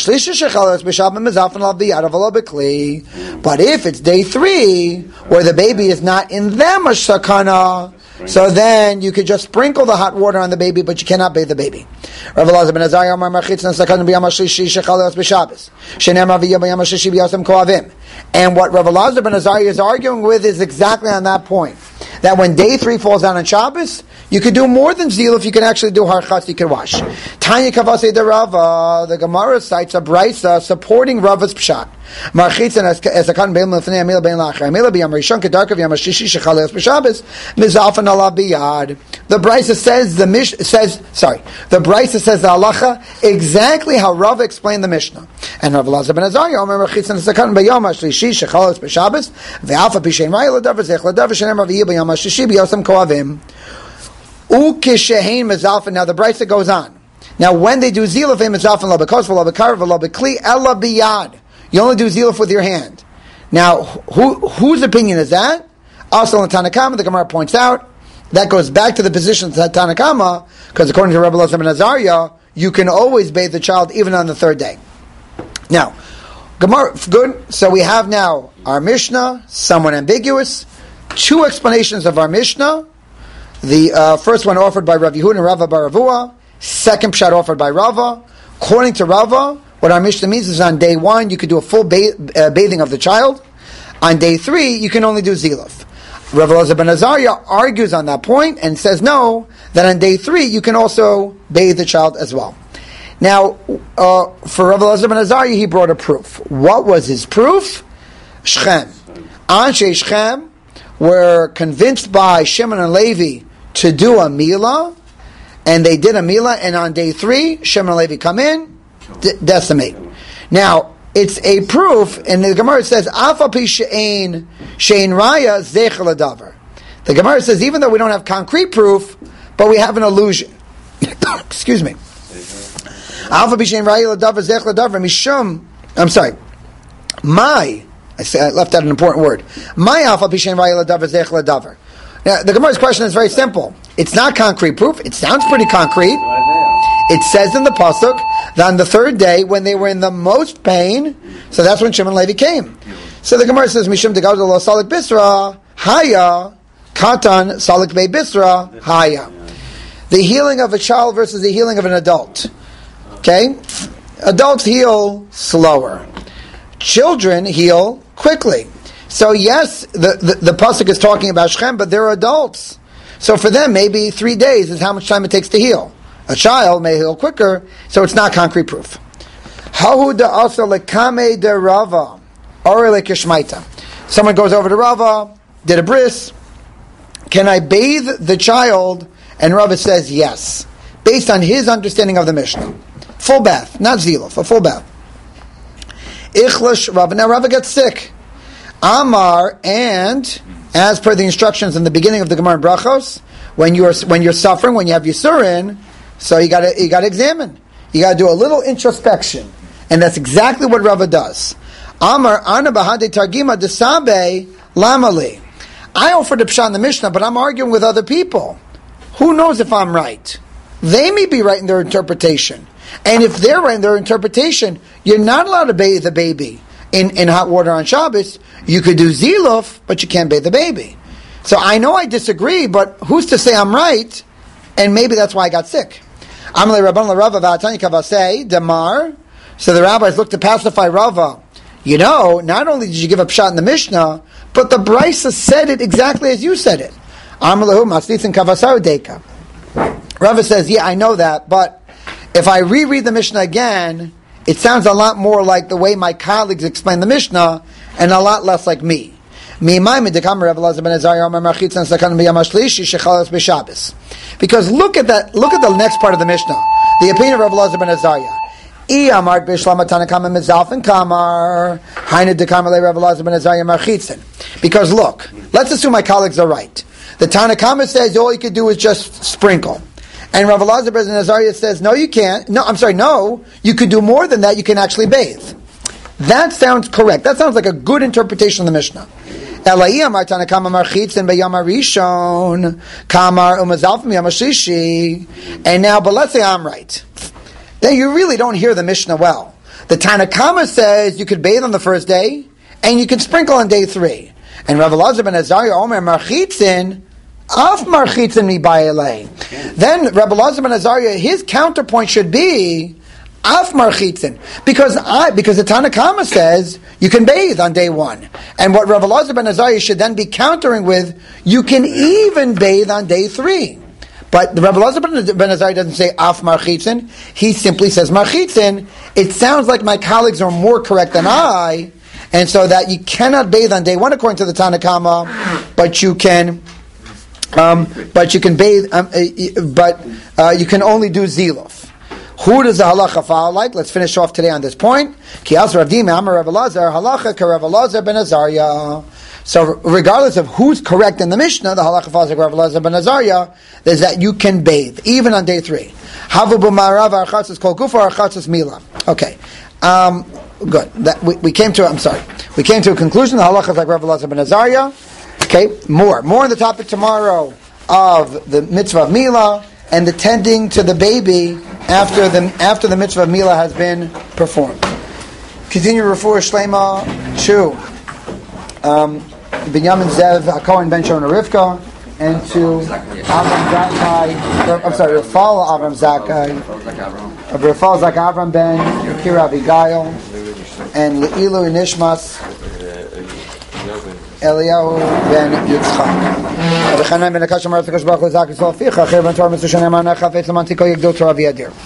if it's day 3, where the baby is not in them a sakana, so then you could just sprinkle the hot water on the baby, but you cannot bathe the baby. Rav Elazar ben Azariah Amar Marchitzin Sakana b'Yom HaShlishi Shechalos b'Shabbos Shenemar v'Yom HaShlishi b'Yosem Koavim. And what Rav Elazar ben Azariah is arguing with is exactly on that point. That when day 3 falls down on Shabbos, you could do more than ziluf, you can actually do harchatz, you can wash. Tanya Kavasei de Rava, the Gemara cites a brisa supporting Rava's pshat. Marchitzin as a kan bein lefnei amila bein lachar amila b'yam rishon kedarka v'yam hashishi shechalos b'Shabbos mizalfan alav biyad. The brisa says the brisa says the halacha exactly how Rava explained the Mishnah. And Rav Elazar ben Azariah Omer Marchitzin as a kan b'yam hashlishi shechalos b'Shabbos ve'alfa b'shein raya l'davar zech l'davar shenemar v'yih b'yam hashishi b'yosem koavim ukeshehein mizalfan. Now the brisa goes on. Now when they do ziluf mizalfan lo b'kos v'lo b'kar v'lo b'kli ella biyad. You only do ziluf with your hand. Now, whose opinion is that? Also in Tanna Kama, the Gemara points out, that goes back to the position of Tanna Kama, because according to Rabbi Elazar ben Azariah, you can always bathe the child even on the 3rd day. Now, Gemara, good. So we have now our Mishnah, somewhat ambiguous. 2 explanations of our Mishnah. The first one offered by Rav Yehuda and Rava bar Avuha. Second pshat offered by Rava. According to Rava, what our Mishnah means is on day 1, you could do a full bathing of the child. On day 3, you can only do ziluf. Rav Elazar ben Azariah argues on that point and says no, that on day 3, you can also bathe the child as well. Now, for Rav Elazar ben Azariah, he brought a proof. What was his proof? Shechem. Anshe Shechem were convinced by Shimon and Levi to do a milah, and they did a milah, and on day 3, Shimon and Levi come in, decimate. Now, it's a proof, and the Gemara says, Afa pi she'ein raya zechel adavar. The Gemara says, even though we don't have concrete proof, but we have an illusion. Excuse me. Alpha b'shem ra'yi l'davar zech l'davar mishum. I'm sorry. I left out an important word. My alpha b'shem ra'yi l'davar zech l'davar. Now, the Gemara's question is very simple. It's not concrete proof. It sounds pretty concrete. It says in the pasuk that on the third day, when they were in the most pain, so that's when Shimon Levi came. So the Gemara says, Mishum degad lo salik bisra haya katan salik bei bisra haya. The healing of a child versus the healing of an adult. Okay, adults heal slower. Children heal quickly. So yes, the pasuk is talking about Shechem, but they're adults. So for them, maybe 3 days is how much time it takes to heal. A child may heal quicker, so it's not concrete proof. Hahu da'asa lekame de Rava, or lekishmaita. Someone goes over to Rava, did a bris. Can I bathe the child? And Rava says yes, based on his understanding of the Mishnah. Full bath, not ziluf, a full bath. Ichlash Rava. Now Rava gets sick. Amar, and as per the instructions in the beginning of the Gemara in Brachos, when you're suffering, when you have Yisurin, so you got to examine. You got to do a little introspection, and that's exactly what Rava does. Amar ana bahade targima desabe lamali. I offered a pshat in the Mishnah, but I'm arguing with other people. Who knows if I'm right? They may be right in their interpretation, and if they're right in their interpretation, you're not allowed to bathe the baby in hot water on Shabbos. You could do ziluf, but you can't bathe the baby. So I know I disagree, but who's to say I'm right? And maybe that's why I got sick. Amalei Rabban LaRava v'atani kavasei demar. So the rabbis looked to pacify Rava. You know, not only did you give a pshat in the Mishnah, but the Brisa said it exactly as you said it. Amalahu maslitzin kavasar deka. Rava says, yeah, I know that, but if I reread the Mishnah again, it sounds a lot more like the way my colleagues explain the Mishnah, and a lot less like me. Because look at the next part of the Mishnah. The opinion of Rav Elazar ben Azariah. Because look, let's assume my colleagues are right. The Tanakama says all you could do is just sprinkle. And Rav Elazar ben Azariah says, no, you can't. No, you could do more than that. You can actually bathe. That sounds correct. That sounds like a good interpretation of the Mishnah. And now, but let's say I'm right. Then you really don't hear the Mishnah well. The Tanakama says you could bathe on the first day, and you can sprinkle on day 3. And Rav Elazar ben Azariah, Omer marchitzin, af marchitzin mi ba'elei. Then Rav Elazar ben Azariah, his counterpoint should be af marchitzin, because the Tanakama says you can bathe on day 1, and what Rav Elazar ben Azariah should then be countering with, you can even bathe on day 3. But the Rav Elazar ben Azariah doesn't say af marchitzin; he simply says marchitzin. It sounds like my colleagues are more correct than I, and so that you cannot bathe on day 1 according to the Tanakama, but you can bathe, you can only do ziluf. Who does the halacha follow like? Let's finish off today on this point. Ki as Rav Dima Amar Rav Elazar halacha ka Rav Elazar ben Azariah. So regardless of who's correct in the Mishnah, the halacha follows like Rav Elazar ben Azariah, is that you can bathe even on day 3. Havu b'marav archatzas kol gufa archatzas mila. Okay, good. We came to a conclusion. The halacha is like Rav Elazar ben Azariah. Okay, more on the topic tomorrow of the mitzvah of mila and the tending to the baby after the mitzvah of mila has been performed. Continue refuah shlema to Binyamin Zev Cohen Ben Shona Rivka, and to Avram Zakai. I'm sorry, Rafal Avram Zakai, Rafal Zak Avram Ben Kira Abigail, and Leilu Nishmas Eliyahu Ben Yitzchak.